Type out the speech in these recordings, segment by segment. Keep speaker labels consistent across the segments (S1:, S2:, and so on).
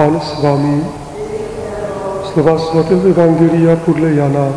S1: Pán s vámi. Slova svatého evangelia podle Jana.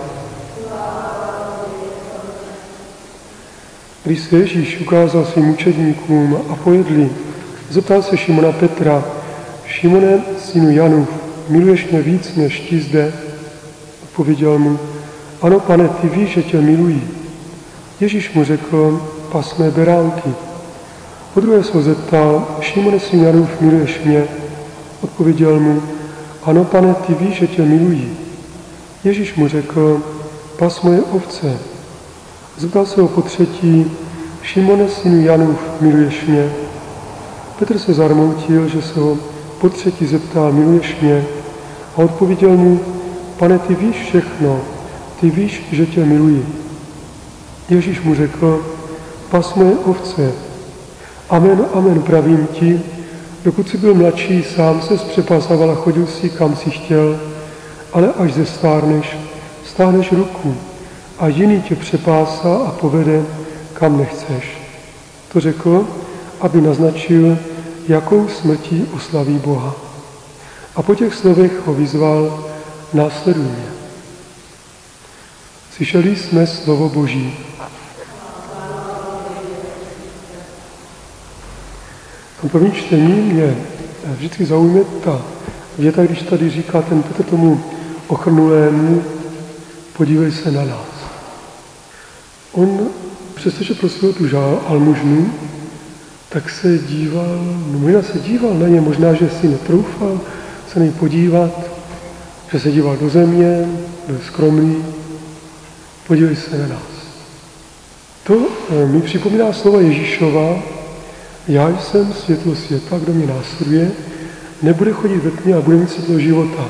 S1: Když se Ježíš ukázal svým učedníkům a pojedli, zeptal se Šimona Petra: Šimone, synu Janův, miluješ mě víc než ti zde? Odpověděl mu: Ano, Pane, ty víš, že tě miluji. Ježíš mu řekl: pas mé beránky. Podruhé se ho zeptal: Šimone, synu Janův, miluješ mě? Odpověděl mu: Ano, Pane, ty víš, že tě miluji. Ježíš mu řekl: pas moje ovce. Zeptal se ho potřetí: Šimone, synu Janův, miluješ mě? Petr se zarmoutil, že se ho potřetí zeptal: miluješ mě? A odpověděl mu: Pane, ty víš všechno, ty víš, že tě miluji. Ježíš mu řekl: pas moje ovce. Amen, amen, pravím ti, dokud jsi byl mladší, sám se zpřepasával a chodil si, kam si chtěl, ale až stáhneš ruku a jiný tě přepásá a povede, kam nechceš. To řekl, aby naznačil, jakou smrtí oslaví Boha. A po těch slovech ho vyzval: následuj mě. Slyšeli jsme slovo Boží. V první čtení mě vždycky zaujme ta věta, když tady říká ten Petr tomu ochrnulému: podívej se na nás. On, přestože prosil tu almužnu, tak se díval, možná se díval na ně, možná, že si netroufal se na ně podívat, že se díval do země, byl skromný. Podívej se na nás. To mi připomíná slova Ježíšova: já jsem světlo světa, kdo mě následuje, nebude chodit ve tmě a bude mít světlo života.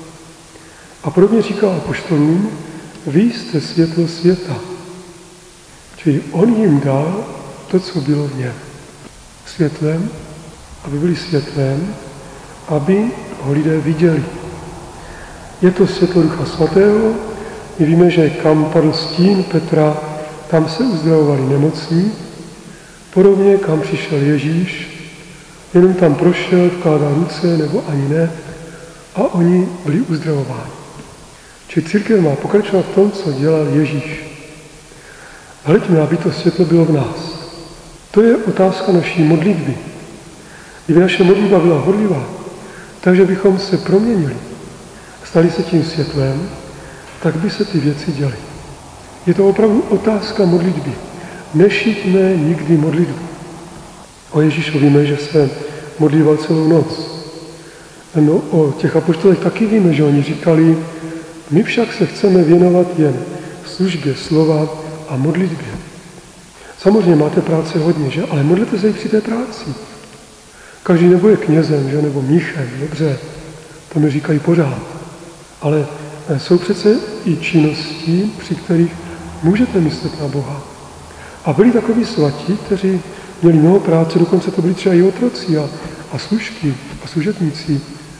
S1: A podobně říká apoštolům: vy jste světlo světa. Čili on jim dal to, co bylo v něm. Světlem, aby byli světlem, aby ho lidé viděli. Je to světlo Ducha Svatého. My víme, že kam padl stín Petra, tam se uzdravovali nemocní. Podobně, kam přišel Ježíš, jenom tam prošel, vkládal ruce, nebo ani ne, a oni byli uzdravováni. Čili církev má pokračovat v tom, co dělal Ježíš. Hleďme, aby to světlo bylo v nás. To je otázka naší modlitby. Kdyby naše modlitba byla horlivá, takže bychom se proměnili, stali se tím světlem, tak by se ty věci děly. Je to opravdu otázka modlitby. Nešiťme nikdy modlitbu. O Ježíšu víme, že se modlíval celou noc. No, o těch apoštolech taky víme, že oni říkali: my však se chceme věnovat jen službě slova a modlitbě. Samozřejmě máte práce hodně, že? Ale modlete se i při té práci. Každý nebude knězem, že? Nebo mnichem, dobře, to mi říkají pořád. Ale jsou přece i činnosti, při kterých můžete myslet na Boha. A byli takoví svatí, kteří měli mnoho práce, dokonce to byli třeba i otroci a služky a služebníci,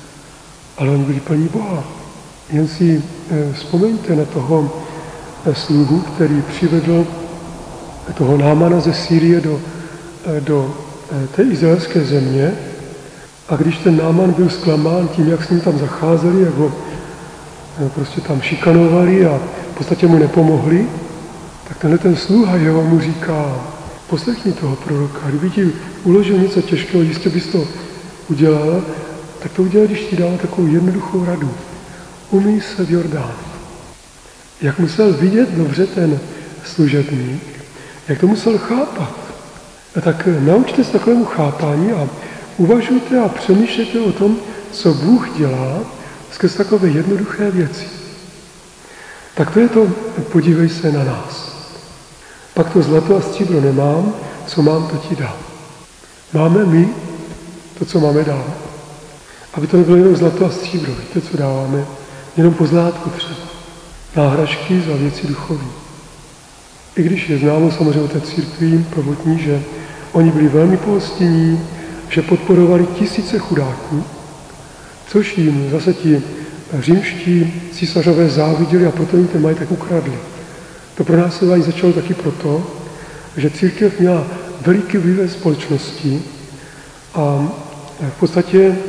S1: ale oni byli plní Boha. Jen si vzpomeňte na toho sluhu, který přivedl toho Námana ze Sýrie do té izraelské země, a když ten Náman byl zklamán tím, jak s ním tam zacházeli, jak ho prostě tam šikanovali a v podstatě mu nepomohli, tak tenhle ten sluha jeho mu říká: poslechni toho proroka, kdyby ti uložil něco těžkého, jistě bys to udělal, tak to udělal, když ti dal takovou jednoduchou radu. Umyj se v Jordánu. Jak musel vidět dobře ten služebník, jak to musel chápat. A tak naučte se takovému chápání a uvažujte a přemýšlejte o tom, co Bůh dělá skrz takové jednoduché věci. Tak to je to: podívej se na nás. Pak to zlato a stříbro nemám, co mám, to ti dám. Máme my to, co máme dát. Aby to nebylo jenom zlato a stříbro. Víte, co dáváme? Jenom pozlátku třeba. Náhražky za věci duchovní. I když je známo samozřejmě o té církvi prvotní, že oni byli velmi pohostinní, že podporovali tisíce chudáků, což jim zase ti římští císařové záviděli a proto jim ten majetek ukradli. To pronásledování začalo taky proto, že církev měla veliký vliv ve společnosti a v podstatě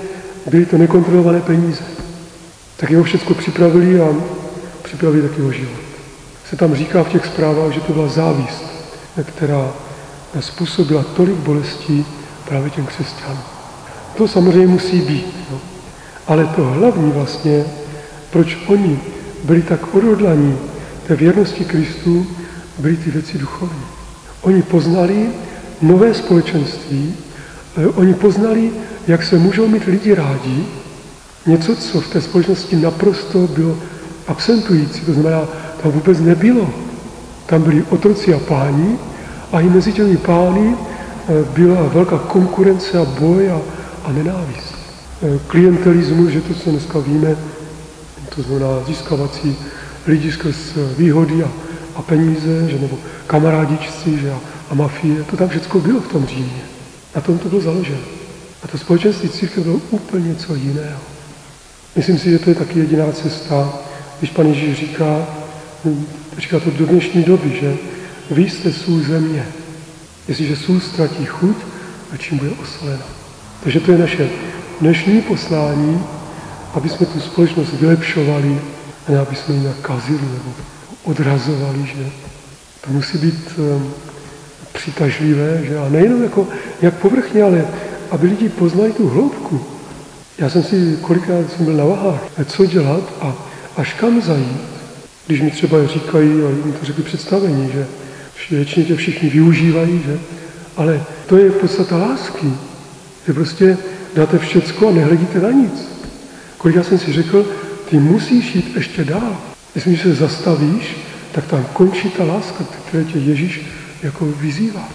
S1: byly to nekontrolované peníze. Tak jeho všechno připravili a připravili taky jeho život. Se tam říká v těch zprávách, že to byla závist, která způsobila tolik bolestí právě těm křesťanům. To samozřejmě musí být. No. Ale to hlavní vlastně, proč oni byli tak odhodlaní té věrnosti Kristu, byly ty věci duchovní. Oni poznali nové společenství, oni poznali, jak se můžou mít lidi rádi, něco, co v té společnosti naprosto bylo absentující, to znamená, tam vůbec nebylo. Tam byli otroci a páni a i mezi těmi pány byla velká konkurence a boj a nenávist. Klientelismus, že to, co dneska víme, to znamená získávací lidi skrz výhody a peníze, že, nebo kamarádičci, že, a mafie, to tam všechno bylo v tom Římě. Na tom to bylo založeno. A to společenství církve bylo úplně něco jiného. Myslím si, že to je taky jediná cesta, když Pan Ježíš říká to do dnešní doby, že vy jste sůl země. Jestliže sůl ztratí chuť, a čím bude osolena. Takže to je naše dnešní poslání, aby jsme tu společnost vylepšovali a ne aby jsme ji nakazili nebo odrazovali, že to musí být přitažlivé, že a nejenom jako jak povrchně, ale aby lidi poznali tu hloubku. Já jsem si kolikrát jsem byl na vahách, co dělat a až kam zajít, když mi třeba říkají, a jim to řekli představení, že většině tě všichni využívají, že? Ale to je podstata lásky, že prostě dáte všecko a nehledíte na nic. Kolikrát jsem si řekl, ty musíš jít ještě dál. Jestli se zastavíš, tak tam končí ta láska, které tě Ježíš jako vyzývá.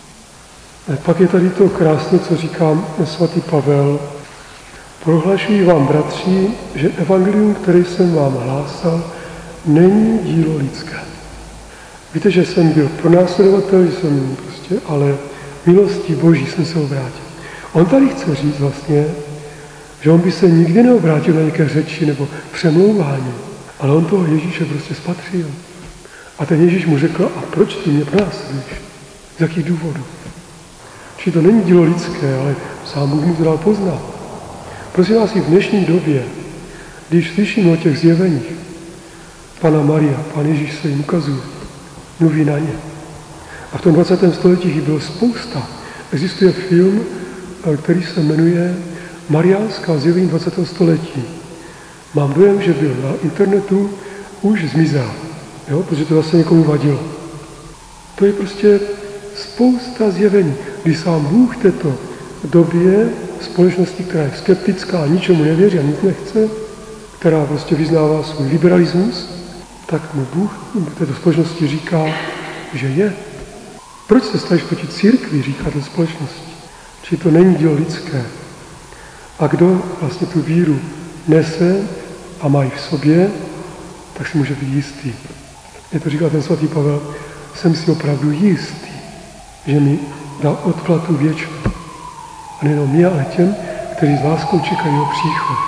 S1: A pak je tady to krásné, co říká svatý Pavel. Prohlašuji vám, bratři, že evangelium, které jsem vám hlásal, není dílo lidské. Víte, že jsem byl pronásledovatel, že jsem prostě, ale milostí Boží jsem se obrátil. On tady chce říct vlastně, že on by se nikdy neobrátil na nějaké řeči nebo přemlouvání, ale on toho Ježíše prostě spatřil. A ten Ježíš mu řekl, a proč ty mě pronásleduješ? Z jakých důvodů? Či to není dílo lidské, ale sám Bůh mu to dal poznat. Prosím vás, i v dnešní době, když slyšíme o těch zjeveních Pana Maria, Pán Ježíš se jim ukazuje, mluví na ně. A v tom 20. století jich bylo spousta. Existuje film, který se jmenuje Mariánská zjevení 20. století. Mám dojem, že byl na internetu, už zmizel, jo? Protože to zase někomu vadilo. To je prostě spousta zjevení, kdy sám Bůh v této době společnosti, která je skeptická, ničemu nevěří a nic nechce, která prostě vyznává svůj liberalismus, tak mu Bůh v této společnosti říká, že je. Proč se stavíš proti církvi, říká té společnosti? Či to není dílo lidské. A kdo vlastně tu víru nese a má ji v sobě, tak si může být jistý. Je to říká ten svatý Pavel, jsem si opravdu jistý, že mi dal odplatu věčnou. A nejenom mě, ale těm, kteří s láskou čekají jeho příchod.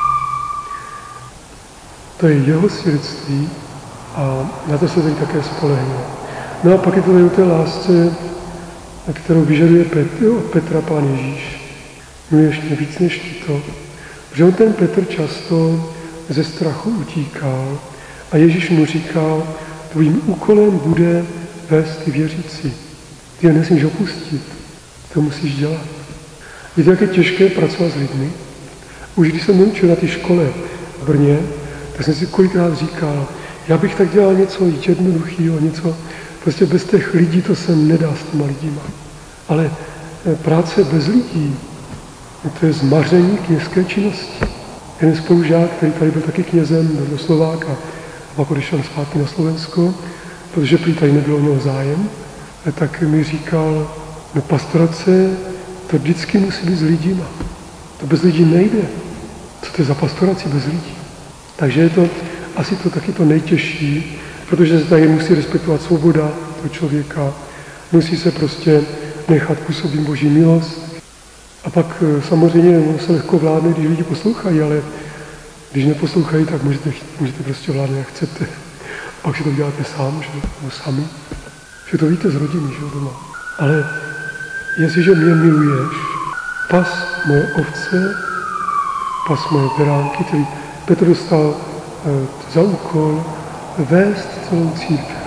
S1: To je jeho svědectví a na to se tady také spolehne. No a pak je to tady o té lásce, kterou vyžaduje od Petra Pán Ježíš. No ještě víc než to, že on ten Petr často ze strachu utíkal a Ježíš mu říkal, tvým úkolem bude vést ty věřící. Ty je nesmíš opustit, to musíš dělat. Víte, jak je těžké pracovat s lidmi? Už když jsem učil na té škole v Brně, tak jsem si kolikrát říkal, já bych tak dělal něco jednoduchého, něco, prostě bez těch lidí to se nedá s těma lidima. Ale práce bez lidí, to je zmaření kněžské činnosti. Jeden spolužák, který tady byl taky knězem, byl do Slováka, a pak odešel zpátky na Slovensko, protože prý tady nebylo o něho zájem, tak mi říkal, no pastorace, to vždycky musí být s lidima. To bez lidí nejde. Co to je za pastoraci bez lidí? Takže je to asi to taky to nejtěžší, protože se tady musí respektovat svoboda toho člověka, musí se prostě nechat působit Boží milost. A pak samozřejmě se lehko vládne, když lidi poslouchají, ale když neposlouchají, tak můžete prostě vládnout, jak chcete. Pak si to děláte sám, že? Nebo sami. Že to víte z rodiny, že doma. Ale jestliže mě miluješ, pas moje ovce pas moje beránky, který Petr dostal za úkol vést celou církev.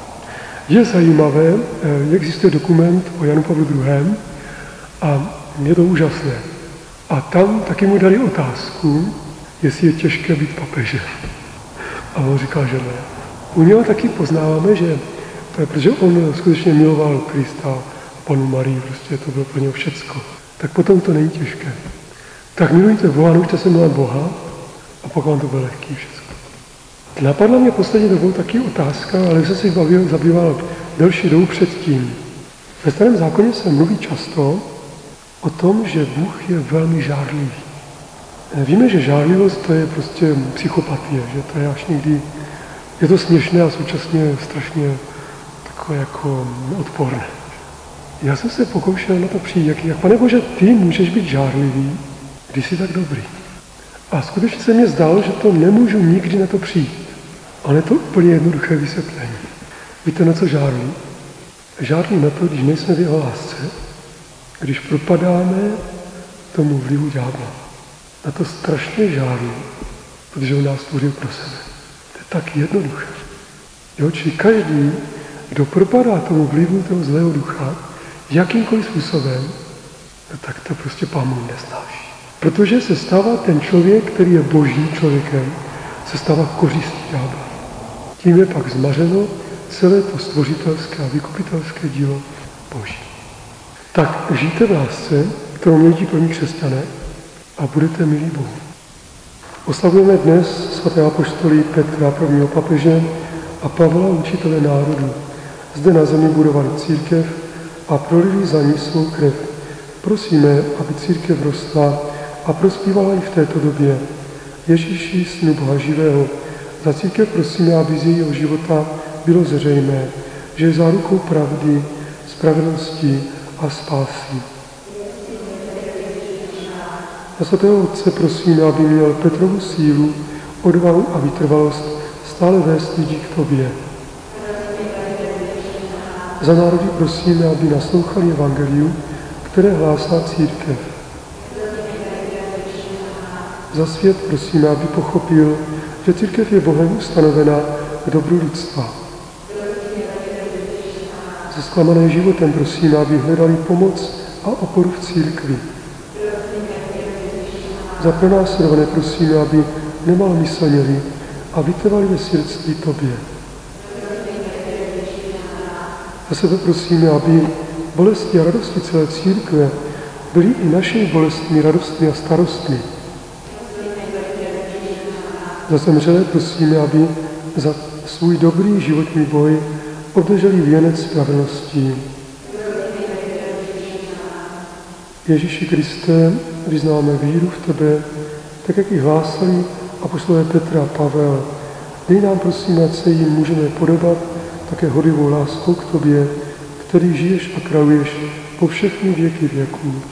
S1: Je zajímavé, existuje dokument o Janu Pavlu II. A je to úžasné. A tam taky mu dali otázku, jestli je těžké být papežem. A on říkal, že ne. U něho taky poznáváme, že protože on skutečně miloval Krista a Panu Marii, prostě to bylo pro něho všecko. Tak potom to není těžké. Tak milujte Boha, naučte se milovat Boha a pak vám to bude lehký všecko. Napadla mě poslední dobou taky otázka, ale jsem si zabýval delší dobu předtím. Ve Starém zákoně se mluví často o tom, že Bůh je velmi žárlivý. Víme, že žárlivost to je prostě psychopatie, že to je až někdy, je to směšné a současně strašně takové jako neodporné. Já jsem se pokoušel na to přijít, jak Pane Bože, ty můžeš být žárlivý, když jsi tak dobrý. A skutečně se mně zdálo, že to nemůžu nikdy na to přijít. Ale je to úplně jednoduché vysvětlení. Víte, na co žárlí? Žárlí na to, když nejsme v jeho lásce, když propadáme tomu vlivu ďábla. Na to strašně žárlí, protože on nás stvořil pro sebe. To je tak jednoduché. Jo, čili každý, kdo propadá tomu vlivu toho zlého ducha, jakýmkoliv způsobem, no tak to prostě Pán Bůh nesnáší. Protože se stává ten člověk, který je božím člověkem, se stává kořistí ďábla. Tím je pak zmařeno celé to stvořitelské a vykupitelské dílo Boží. Tak žijte v lásce, kterou mějí první křesťané, a budete milí Bohu. Oslavujeme dnes svaté apoštolí Petra, prvního papeže, a Pavla, učitele národů. Zde na zemi budovali církev a prolili za ní svou krev. Prosíme, aby církev rostla a prospívala i v této době. Ježíši, Synu Boha živého, za církev prosíme, aby z jejího života bylo zřejmé, že je zárukou pravdy, spravedlnosti a spásy. Za svatého Otce prosíme, aby měl Petrovu sílu, odvahu a vytrvalost stále vést lidi k tobě. Za národy prosíme, aby naslouchali evangeliu, které hlásá církev. Za svět prosíme, aby pochopil, že církev je Bohem ustanovena k dobru lidstva. Za zklamané životem prosíme, aby hledali pomoc a oporu v církvi. Za pronásledované prosíme, aby nemalomyslněli a vytrvali ve svědectví tobě. Za sebe prosíme, aby bolesti a radosti celé církve byly i našimi bolestmi, radostmi a starostmi. Za zemřelé prosíme, aby za svůj dobrý životní boj obdrželi věnec spravedlnosti. Ježíši Kriste, vyznáme víru v tebe, tak jak ji hlásali apoštolé Petra a Pavel. Dej nám prosíme, ať se jim můžeme podobat také horlivou láskou k tobě, který žiješ a králuješ po všechny věky věků.